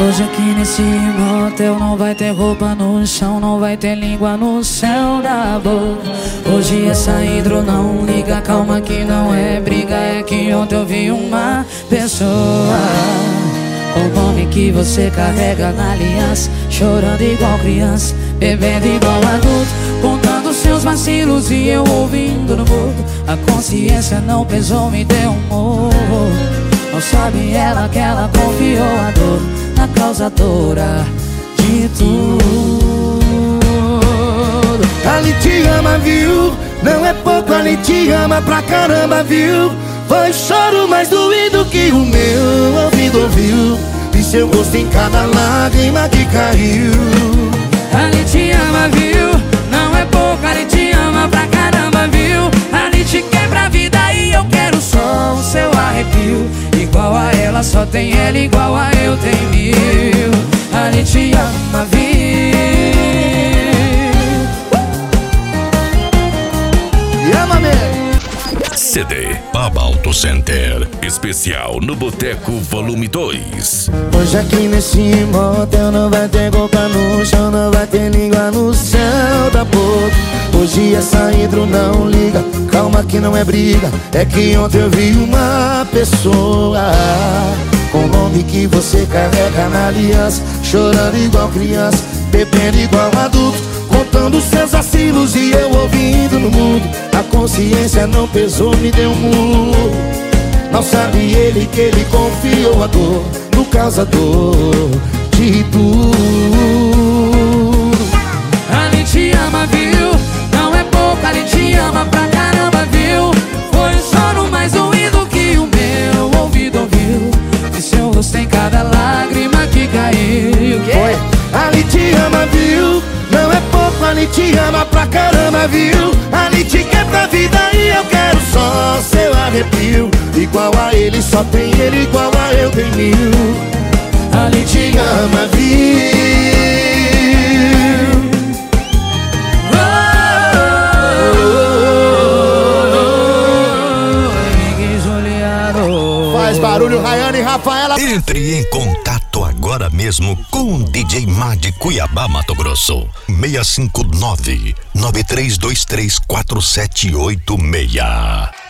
Hoje aqui nesse motel não vai ter roupa no chão, não vai ter língua no céu da boca. Hoje essa hidro não liga, calma que não é briga, é que ontem eu vi uma pessoa com o nome que você carrega na aliança, chorando igual criança, bebendo igual adulto, contando seus vacilos e eu ouvindo no mudo. A consciência não pesou, me deu um morro. Não sabe ela que ela confiou a dor na causadora de tudo. Ali te ama, viu? Não é pouco, ali te ama pra caramba, viu? Foi choro mais doído que o meu ouvido ouviu, e seu gosto em cada lágrima que caiu. Ali te ama, viu? Não é pouco, ali te ama pra caramba, viu? Ali te quebra a vida e eu quero só o seu arrepio. Igual a ela, só tem ela, igual a eu tem mil. Ali te ama, viu? E ama mesmo. CD Baba Auto Center, especial no Boteco Volume 2. Hoje aqui nesse motel não vai ter boca no chão, não vai ter língua no céu da boca. Hoje essa hidro não liga, calma que não é briga, é que ontem eu vi uma pessoa com o nome que você carrega na aliança, chorando igual criança, bebendo igual adulto, contando seus vacilos e eu ouvindo no mundo. A consciência não pesou, me deu um murro. Não sabe ele que ele confiou a dor no causador de tudo. Ali te ama, viu? Não é pouco, ali te ama pra caramba, viu? Foi um choro mais doído que o meu ouvido ouviu, e seu rosto em cada lágrima que caiu. Foi, ali te ama, viu? Não é pouco, ali te ama pra caramba, viu? Ali te quebra a vida e eu quero só seu arrepio. Igual a ele, só tem ele, igual a eu tem mil. Ali te ama, viu? Faz barulho, Rayane e Rafaela. Entre em contato agora mesmo com o DJ Mad Cuiabá, Mato Grosso. 659-9323-4786.